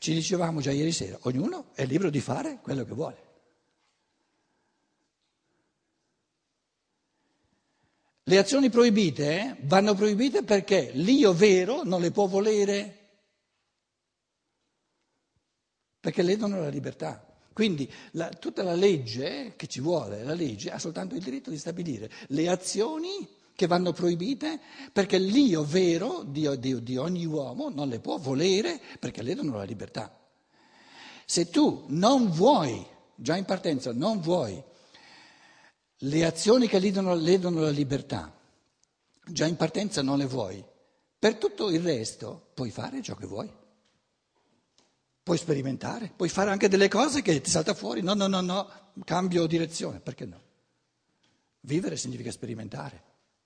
Ci dicevamo già ieri sera, ognuno è libero di fare quello che vuole. Le azioni proibite vanno proibite perché l'io vero non le può volere, perché ledono la libertà. Quindi tutta la legge che ci vuole, la legge ha soltanto il diritto di stabilire le azioni che vanno proibite perché l'io vero di ogni uomo non le può volere perché ledono la libertà. Se tu non vuoi, già in partenza, non vuoi le azioni che ledono la libertà, già in partenza non le vuoi, per tutto il resto puoi fare ciò che vuoi. Puoi sperimentare, puoi fare anche delle cose che ti salta fuori, no, cambio direzione, perché no? Vivere significa sperimentare.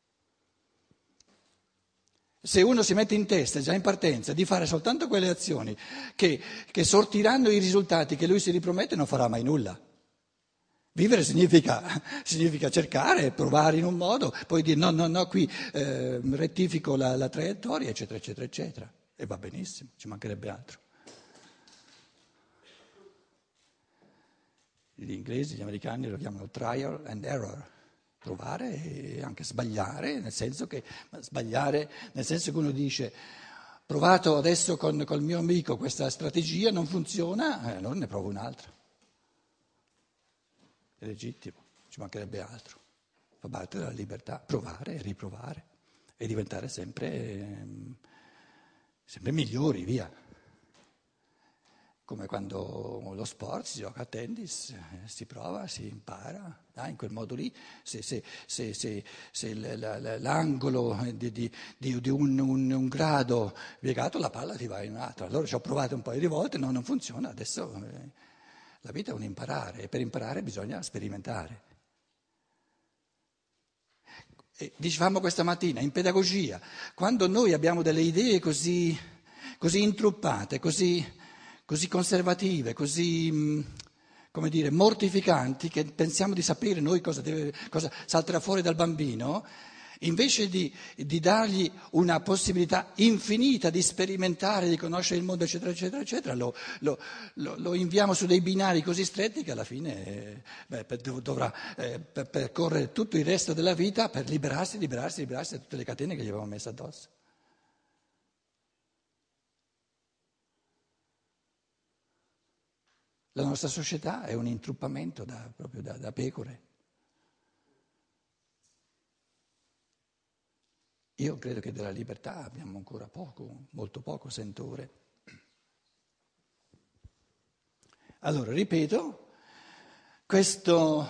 Se uno si mette in testa già in partenza di fare soltanto quelle azioni che sortiranno i risultati che lui si ripromette, non farà mai nulla. Vivere significa cercare, provare in un modo, poi dire no, qui rettifico la traiettoria, eccetera, eccetera, eccetera. E va benissimo, ci mancherebbe altro. Gli inglesi, gli americani lo chiamano trial and error, provare e anche sbagliare, nel senso che uno dice provato adesso col mio amico questa strategia, non funziona, allora ne provo un'altra. È legittimo, ci mancherebbe altro. Fa parte della libertà, provare e riprovare e diventare sempre migliori, via. Come quando lo sport si gioca a tennis, si prova, si impara, in quel modo lì, se l'angolo di un grado piegato, la palla ti va in un altro. Allora ci ho provato un paio di volte, no, non funziona, adesso la vita è un imparare e per imparare bisogna sperimentare. E dicevamo questa mattina, in pedagogia, quando noi abbiamo delle idee così intruppate, così conservative, così, come dire, mortificanti, che pensiamo di sapere noi cosa salterà fuori dal bambino, invece di dargli una possibilità infinita di sperimentare, di conoscere il mondo, eccetera, eccetera, eccetera, lo inviamo su dei binari così stretti che alla fine dovrà percorrere tutto il resto della vita per liberarsi da tutte le catene che gli avevamo messo addosso. La nostra società è un intruppamento proprio da pecore. Io credo che della libertà abbiamo ancora poco, molto poco sentore. Allora, ripeto, questo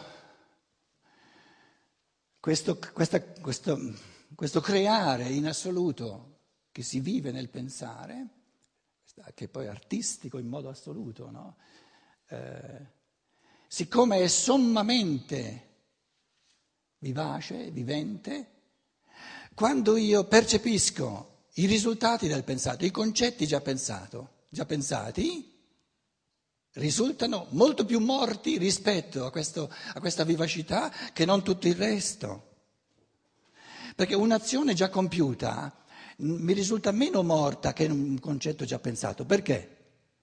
creare in assoluto che si vive nel pensare, che poi è artistico in modo assoluto, no? Siccome è sommamente vivace, vivente, quando io percepisco i risultati del pensato, i concetti già pensati, risultano molto più morti rispetto a questa vivacità che non tutto il resto. Perché un'azione già compiuta mi risulta meno morta che un concetto già pensato. Perché?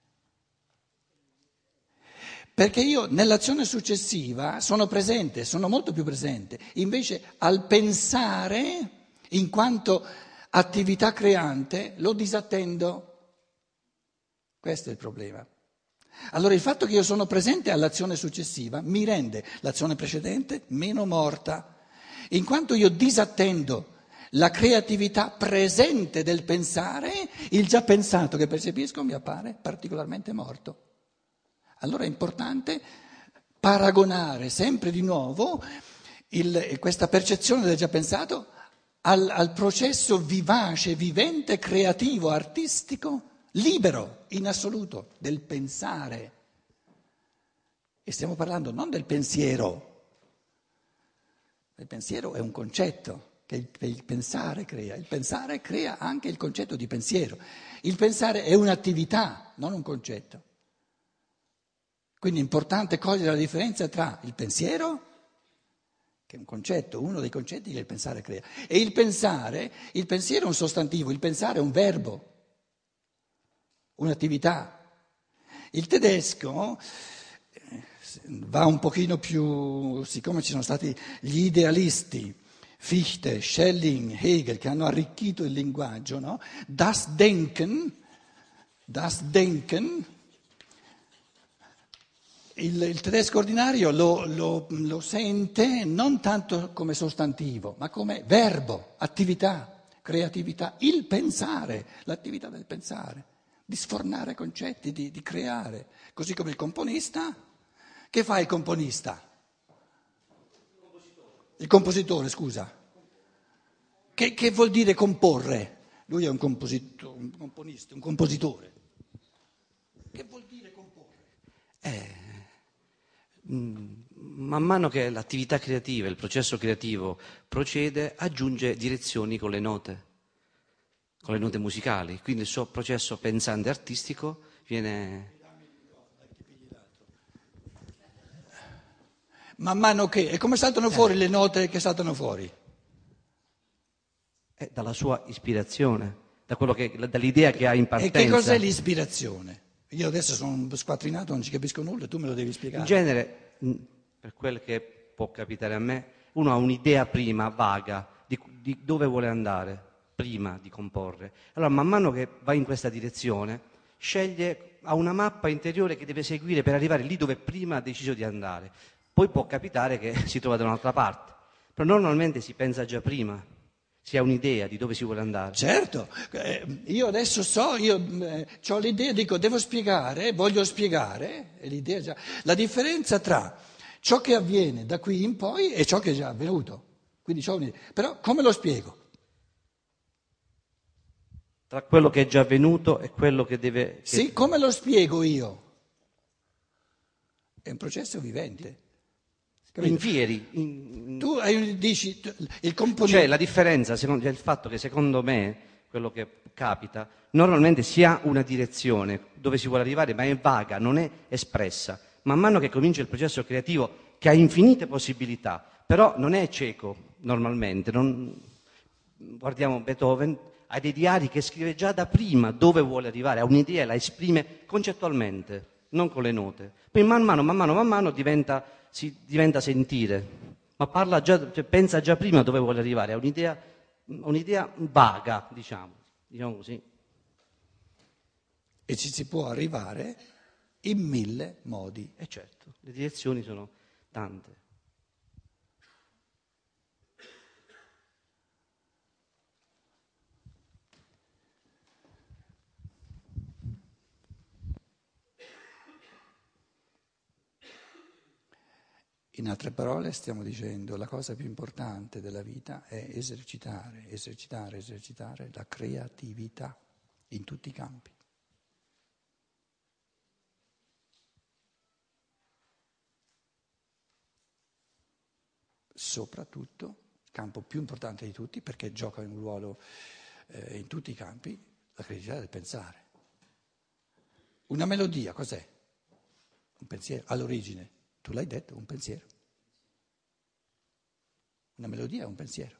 Perché io nell'azione successiva sono presente, sono molto più presente. Invece al pensare, in quanto attività creante, lo disattendo. Questo è il problema. Allora il fatto che io sono presente all'azione successiva mi rende l'azione precedente meno morta. In quanto io disattendo la creatività presente del pensare, il già pensato che percepisco mi appare particolarmente morto. Allora è importante paragonare sempre di nuovo questa percezione del già pensato al processo vivace, vivente, creativo, artistico, libero, in assoluto, del pensare. E stiamo parlando non del pensiero. Il pensiero è un concetto che il pensare crea. Il pensare crea anche il concetto di pensiero. Il pensare è un'attività, non un concetto. Quindi è importante cogliere la differenza tra il pensiero, che è un concetto, uno dei concetti che il pensare crea, e il pensiero è un sostantivo, il pensare è un verbo, un'attività. Il tedesco va un pochino più, siccome ci sono stati gli idealisti, Fichte, Schelling, Hegel, che hanno arricchito il linguaggio, no? Das Denken, il tedesco ordinario lo sente non tanto come sostantivo, ma come verbo, attività, creatività, il pensare, l'attività del pensare, di sfornare concetti, di creare. Così come il componista, che fa il componista? Il compositore, scusa. Che vuol dire comporre? Lui è un componista, un compositore. Che vuol dire comporre? Man mano che l'attività creativa, il processo creativo procede, aggiunge direzioni con le note musicali, quindi il suo processo pensante artistico viene... Man mano che? E come saltano fuori le note che saltano fuori? dalla sua ispirazione, dall'idea che ha in E partenza. che cos'è l'ispirazione? Io adesso sono squattrinato, non ci capisco nulla, tu me lo devi spiegare. In genere, per quel che può capitare a me, uno ha un'idea prima, vaga, di dove vuole andare, prima di comporre. Allora, man mano che va in questa direzione, ha una mappa interiore che deve seguire per arrivare lì dove prima ha deciso di andare. Poi può capitare che si trova da un'altra parte, però normalmente si pensa già prima, si ha un'idea di dove si vuole andare. Certo, io adesso ho l'idea, dico devo spiegare, voglio spiegare, e l'idea già. La differenza tra ciò che avviene da qui in poi e ciò che è già avvenuto. Quindi c'ho un'idea. Però come lo spiego? Tra quello che è già avvenuto e quello che deve... Sì, come lo spiego io? È un processo vivente. Capito? Infieri. Tu dici il componente. C'è la differenza, il fatto che secondo me, quello che capita, normalmente si ha una direzione dove si vuole arrivare, ma è vaga, non è espressa. Man mano che comincia il processo creativo, che ha infinite possibilità, però non è cieco normalmente. Guardiamo Beethoven, ha dei diari che scrive già da prima dove vuole arrivare, ha un'idea e la esprime concettualmente, non con le note. Poi man mano si diventa sentire, ma parla già, cioè pensa già prima dove vuole arrivare, ha un'idea vaga, diciamo così. E ci si può arrivare in 1000 modi. E certo, le direzioni sono tante. In altre parole stiamo dicendo la cosa più importante della vita è esercitare la creatività in tutti i campi. Soprattutto, il campo più importante di tutti, perché gioca un ruolo in tutti i campi, la creatività del pensare. Una melodia cos'è? Un pensiero, all'origine. Tu l'hai detto, un pensiero. Una melodia è un pensiero.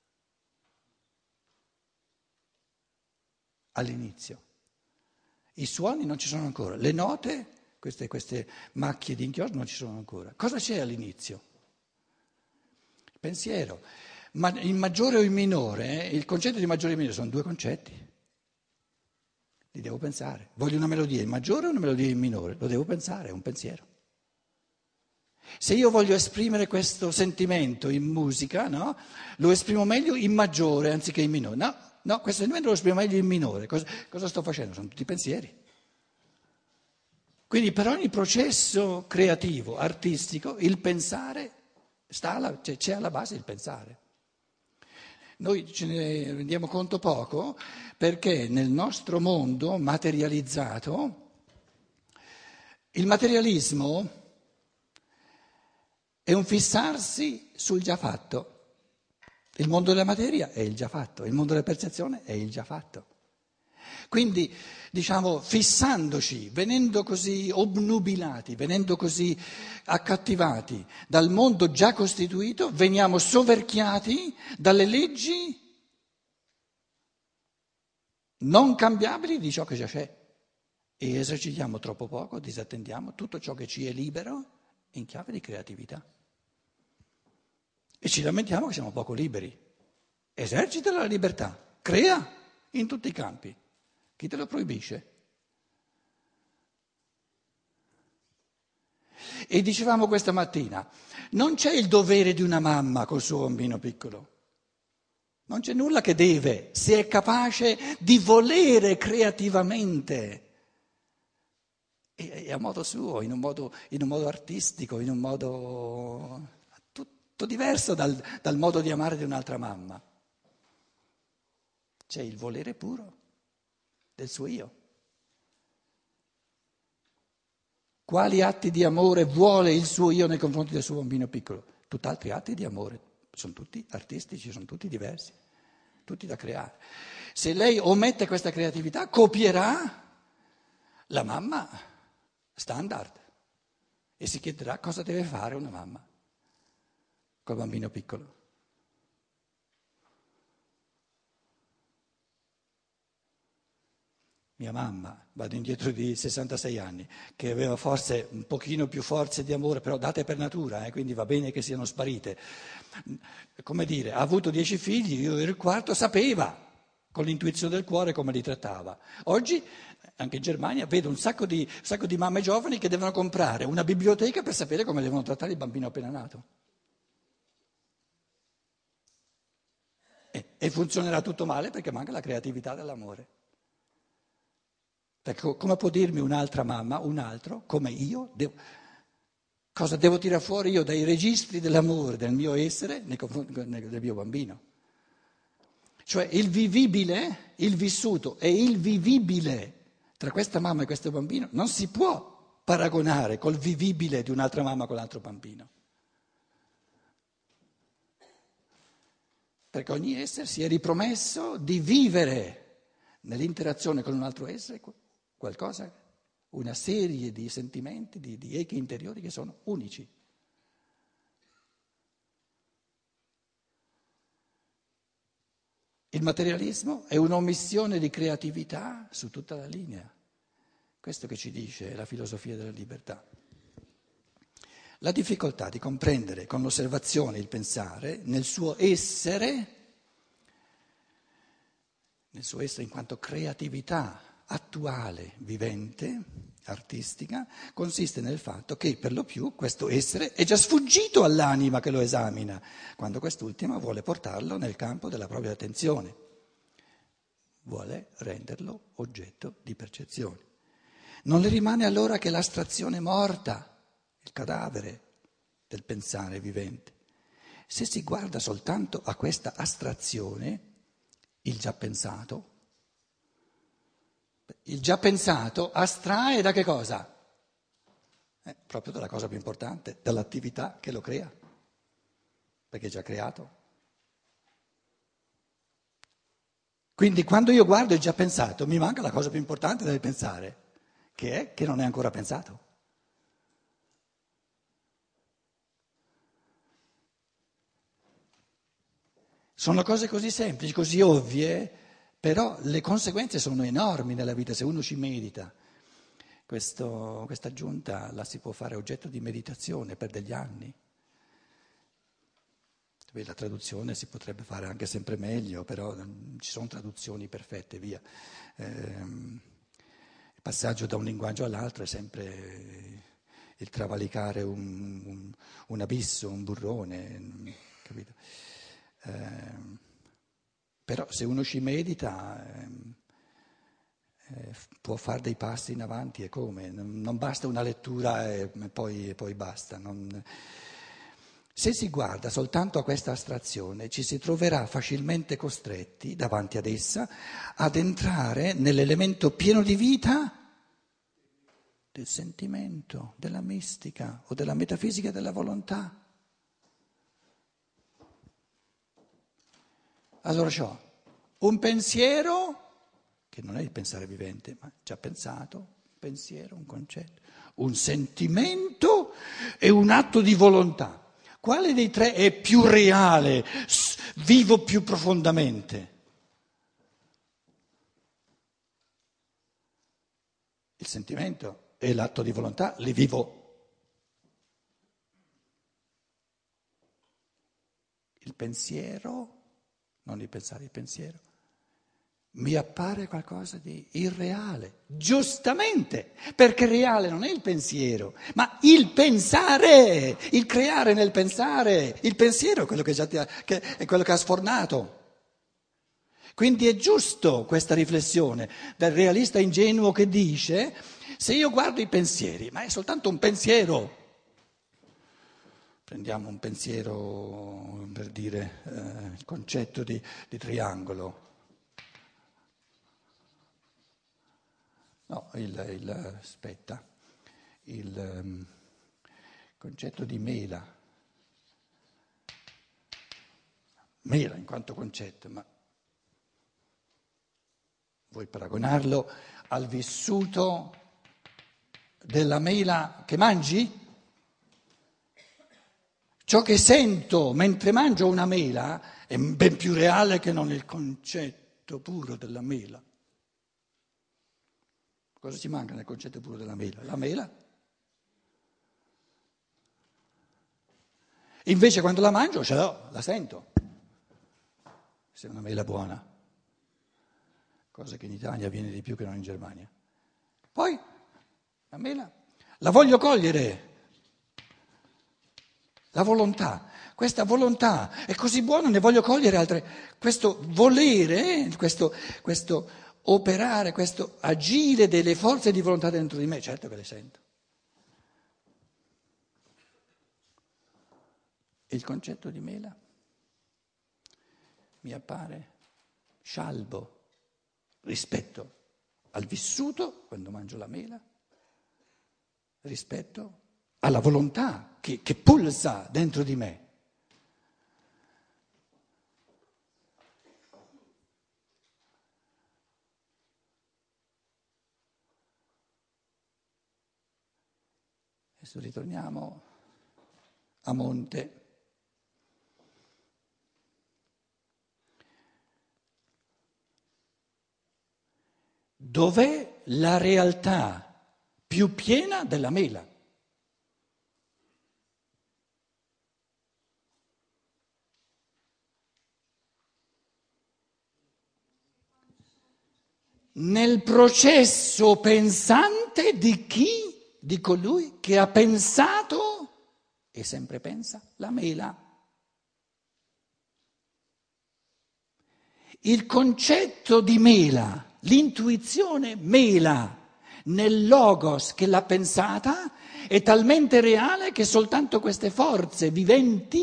All'inizio. I suoni non ci sono ancora. Le note, queste macchie di inchiostro non ci sono ancora. Cosa c'è all'inizio? Il pensiero. Ma in maggiore o in minore, il concetto di maggiore e minore sono due concetti. Li devo pensare. Voglio una melodia in maggiore o una melodia in minore? Lo devo pensare, è un pensiero. Se io voglio esprimere questo sentimento in musica, no? Lo esprimo meglio in maggiore anziché in minore. No, questo sentimento lo esprimo meglio in minore. Cosa sto facendo? Sono tutti pensieri. Quindi per ogni processo creativo, artistico, il pensare c'è alla base il pensare. Noi ce ne rendiamo conto poco perché nel nostro mondo materializzato il materialismo è un fissarsi sul già fatto. Il mondo della materia è il già fatto, il mondo della percezione è il già fatto. Quindi, fissandoci, venendo così obnubilati, venendo così accattivati dal mondo già costituito, veniamo soverchiati dalle leggi non cambiabili di ciò che già c'è. e esercitiamo troppo poco, disattendiamo tutto ciò che ci è libero in chiave di creatività. E ci lamentiamo che siamo poco liberi. Esercita la libertà, crea in tutti i campi. Chi te lo proibisce? E dicevamo questa mattina, non c'è il dovere di una mamma col suo bambino piccolo. Non c'è nulla che deve, se è capace di volere creativamente. E a modo suo, in un modo artistico, in un modo tutto diverso dal modo di amare di un'altra mamma. C'è il volere puro del suo io. Quali atti di amore vuole il suo io nei confronti del suo bambino piccolo? Tutt'altri atti di amore, sono tutti artistici, sono tutti diversi, tutti da creare. Se lei omette questa creatività, copierà la mamma standard e si chiederà cosa deve fare una mamma col bambino piccolo. Mia mamma, vado indietro di 66 anni, che aveva forse un pochino più forze di amore, però date per natura, quindi va bene che siano sparite. Come dire, ha avuto 10 figli, io ero il quarto, sapeva con l'intuizione del cuore come li trattava. Oggi, anche in Germania, vedo un sacco di mamme giovani che devono comprare una biblioteca per sapere come devono trattare il bambino appena nato. E funzionerà tutto male perché manca la creatività dell'amore. Perché come può dirmi un'altra mamma, un altro, come io, cosa devo tirare fuori io dai registri dell'amore, del mio essere, nei confronti del mio bambino? Cioè il vivibile, il vissuto e il vivibile tra questa mamma e questo bambino non si può paragonare col vivibile di un'altra mamma con l'altro bambino. Perché ogni essere si è ripromesso di vivere nell'interazione con un altro essere qualcosa, una serie di sentimenti, di echi interiori che sono unici. Il materialismo è un'omissione di creatività su tutta la linea. Questo che ci dice la filosofia della libertà. La difficoltà di comprendere con l'osservazione il pensare nel suo essere in quanto creatività attuale, vivente, artistica, consiste nel fatto che per lo più questo essere è già sfuggito all'anima che lo esamina, quando quest'ultima vuole portarlo nel campo della propria attenzione, vuole renderlo oggetto di percezione. Non le rimane allora che l'astrazione morta, il cadavere del pensare vivente. Se si guarda soltanto a questa astrazione, il già pensato astrae da che cosa? Proprio dalla cosa più importante, dall'attività che lo crea, perché è già creato. Quindi quando io guardo il già pensato mi manca la cosa più importante del pensare, che è che non è ancora pensato. Sono cose così semplici, così ovvie, però le conseguenze sono enormi nella vita se uno ci medita. Questa aggiunta la si può fare oggetto di meditazione per degli anni. La traduzione si potrebbe fare anche sempre meglio, però ci sono traduzioni perfette, via. Il passaggio da un linguaggio all'altro è sempre il travalicare un abisso, un burrone, capito? Però se uno ci medita può fare dei passi in avanti e come? Non basta una lettura e poi basta. Se si guarda soltanto a questa astrazione ci si troverà facilmente costretti davanti ad essa ad entrare nell'elemento pieno di vita del sentimento, della mistica o della metafisica della volontà. Allora c'ho un pensiero, che non è il pensare vivente, ma già pensato, un pensiero, un concetto, un sentimento e un atto di volontà. Quale dei tre è più reale, vivo più profondamente? il sentimento e l'atto di volontà li vivo. Il pensiero, non il pensare, il pensiero, mi appare qualcosa di irreale, giustamente, perché reale non è il pensiero, ma il pensare, il creare nel pensare, il pensiero è quello è quello che ha sfornato. Quindi è giusto questa riflessione del realista ingenuo che dice, se io guardo i pensieri, ma è soltanto un pensiero. Prendiamo un pensiero per dire il concetto di triangolo. No, aspetta, il concetto di mela. Mela in quanto concetto, ma vuoi paragonarlo al vissuto della mela che mangi? Ciò che sento mentre mangio una mela è ben più reale che non il concetto puro della mela. Cosa ci manca nel concetto puro della mela? La mela. Invece quando la mangio ce l'ho, la sento. Se è una mela buona, cosa che in Italia viene di più che non in Germania. Poi la mela la voglio cogliere. La volontà, questa volontà è così buona, ne voglio cogliere altre. Questo volere, questo operare, questo agire delle forze di volontà dentro di me, certo che le sento. Il concetto di mela mi appare scialbo rispetto al vissuto quando mangio la mela, rispetto alla volontà che pulsa dentro di me. Adesso ritorniamo a monte. Dov'è la realtà più piena della mela? Nel processo pensante di chi? Di colui che ha pensato e sempre pensa la mela. Il concetto di mela, l'intuizione mela nel logos che l'ha pensata è talmente reale che soltanto queste forze viventi,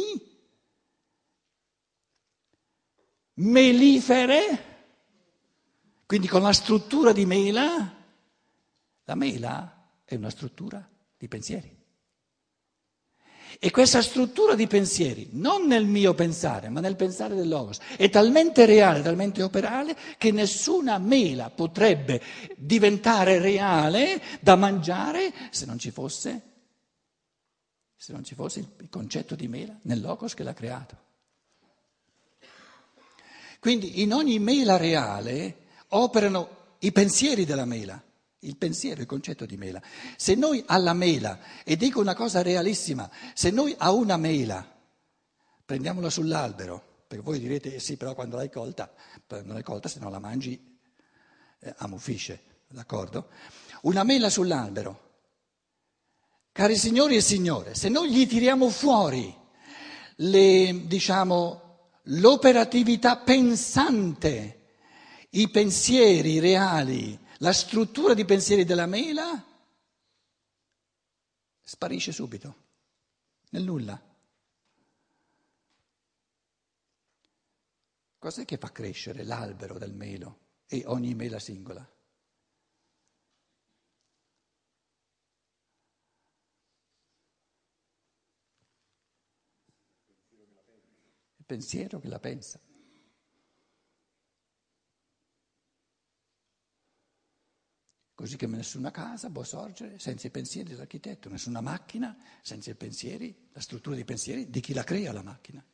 melifere, quindi con la struttura di mela, la mela è una struttura di pensieri. E questa struttura di pensieri, non nel mio pensare, ma nel pensare del Logos, è talmente reale, talmente operale, che nessuna mela potrebbe diventare reale da mangiare se non ci fosse il concetto di mela nel Logos che l'ha creato. Quindi in ogni mela reale operano i pensieri della mela. Il pensiero, il concetto di mela. Se noi alla mela, e dico una cosa realissima, se noi a una mela, prendiamola sull'albero, perché voi direte sì, però quando l'hai colta, non l'hai colta, se non la mangi ammuffisce, d'accordo? Una mela sull'albero, cari signori e signore, se noi gli tiriamo fuori l'operatività pensante, i pensieri reali, la struttura di pensieri della mela sparisce subito, nel nulla. Cos'è che fa crescere l'albero del melo e ogni mela singola? Il pensiero che la pensa. Così come nessuna casa può sorgere senza i pensieri dell'architetto, nessuna macchina senza i pensieri, la struttura dei pensieri di chi la crea la macchina.